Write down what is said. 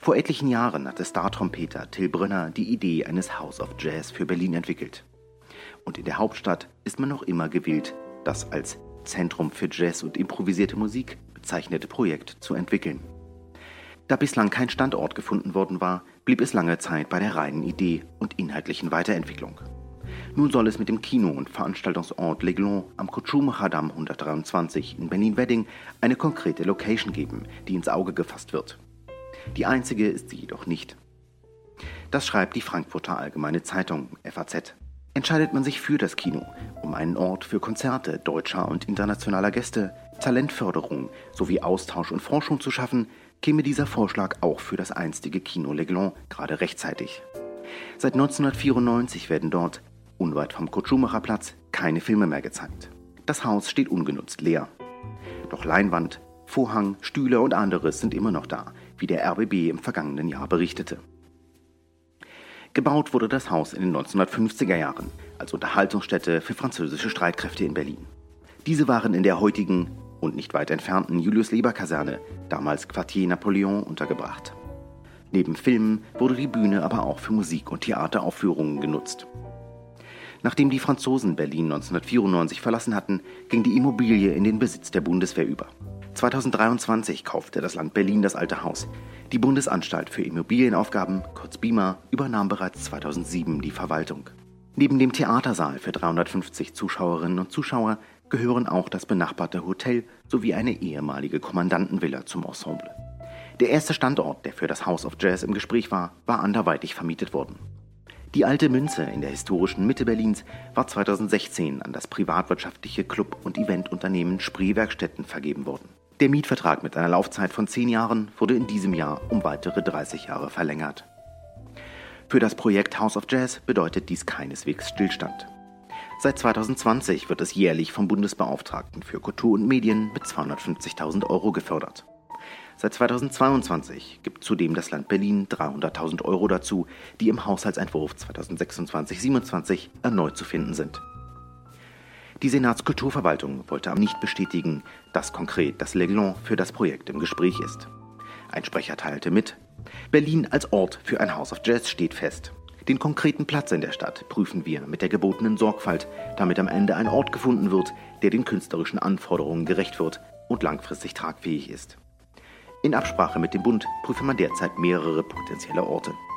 Vor etlichen Jahren hatte Star-Trompeter Till Brönner die Idee eines House of Jazz für Berlin entwickelt. Und in der Hauptstadt ist man noch immer gewillt, das als Zentrum für Jazz und improvisierte Musik bezeichnete Projekt zu entwickeln. Da bislang kein Standort gefunden worden war, blieb es lange Zeit bei der reinen Idee und inhaltlichen Weiterentwicklung. Nun soll es mit dem Kino- und Veranstaltungsort L'Aiglon am Kutschumachadamm 123 in Berlin-Wedding eine konkrete Location geben, die ins Auge gefasst wird. Die einzige ist sie jedoch nicht. Das schreibt die Frankfurter Allgemeine Zeitung, FAZ. Entscheidet man sich für das Kino, um einen Ort für Konzerte deutscher und internationaler Gäste, Talentförderung sowie Austausch und Forschung zu schaffen, käme dieser Vorschlag auch für das einstige Kino L'Aiglon gerade rechtzeitig. Seit 1994 werden dort, unweit vom Kurt-Schumacher-Platz, keine Filme mehr gezeigt. Das Haus steht ungenutzt leer. Doch Leinwand, Vorhang, Stühle und anderes sind immer noch da, wie der RBB im vergangenen Jahr berichtete. Gebaut wurde das Haus in den 1950er Jahren als Unterhaltungsstätte für französische Streitkräfte in Berlin. Diese waren in der heutigen und nicht weit entfernten Julius-Leber-Kaserne, damals Quartier Napoleon, untergebracht. Neben Filmen wurde die Bühne aber auch für Musik- und Theateraufführungen genutzt. Nachdem die Franzosen Berlin 1994 verlassen hatten, ging die Immobilie in den Besitz der Bundeswehr über. 2023 kaufte das Land Berlin das alte Haus. Die Bundesanstalt für Immobilienaufgaben, kurz BIMA, übernahm bereits 2007 die Verwaltung. Neben dem Theatersaal für 350 Zuschauerinnen und Zuschauer gehören auch das benachbarte Hotel sowie eine ehemalige Kommandantenvilla zum Ensemble. Der erste Standort, der für das House of Jazz im Gespräch war anderweitig vermietet worden. Die alte Münze in der historischen Mitte Berlins war 2016 an das privatwirtschaftliche Club- und Eventunternehmen Spree Werkstätten vergeben worden. Der Mietvertrag mit einer Laufzeit von 10 Jahren wurde in diesem Jahr um weitere 30 Jahre verlängert. Für das Projekt House of Jazz bedeutet dies keineswegs Stillstand. Seit 2020 wird es jährlich vom Bundesbeauftragten für Kultur und Medien mit 250.000 € gefördert. Seit 2022 gibt zudem das Land Berlin 300.000 € dazu, die im Haushaltsentwurf 2026/27 erneut zu finden sind. Die Senatskulturverwaltung wollte aber nicht bestätigen, dass konkret das L'Aiglon für das Projekt im Gespräch ist. Ein Sprecher teilte mit: Berlin als Ort für ein House of Jazz steht fest. Den konkreten Platz in der Stadt prüfen wir mit der gebotenen Sorgfalt, damit am Ende ein Ort gefunden wird, der den künstlerischen Anforderungen gerecht wird und langfristig tragfähig ist. In Absprache mit dem Bund prüfe man derzeit mehrere potenzielle Orte.